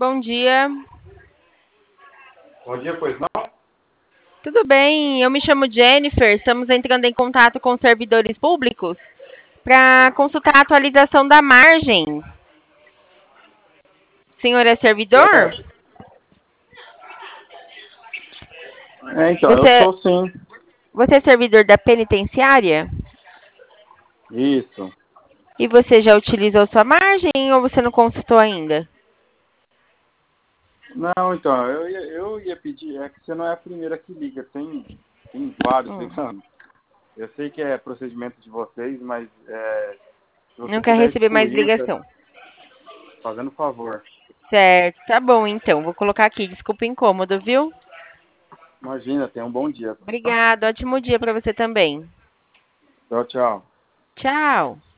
bom dia. Bom dia, pois não? Tudo bem? Eu me chamo Jennifer. Estamos entrando em contato com servidores públicos para consultar a atualização da margem. O senhor é servidor? Então, eu Você, sou sim. você é servidor da penitenciária? Isso. E você já utilizou sua margem ou você não consultou ainda? Não, então, eu ia pedir, é que você não é a primeira que liga, tem vários ligando. Eu sei que é procedimento de vocês, mas se você Não quer puder receber mais excluir, ligação. fazendo favor. Certo, tá bom então. Vou colocar aqui. Desculpa o incômodo, viu? Imagina, tenha um bom dia. Tá? Obrigada. Ótimo dia para você também. Tchau, tchau. Tchau.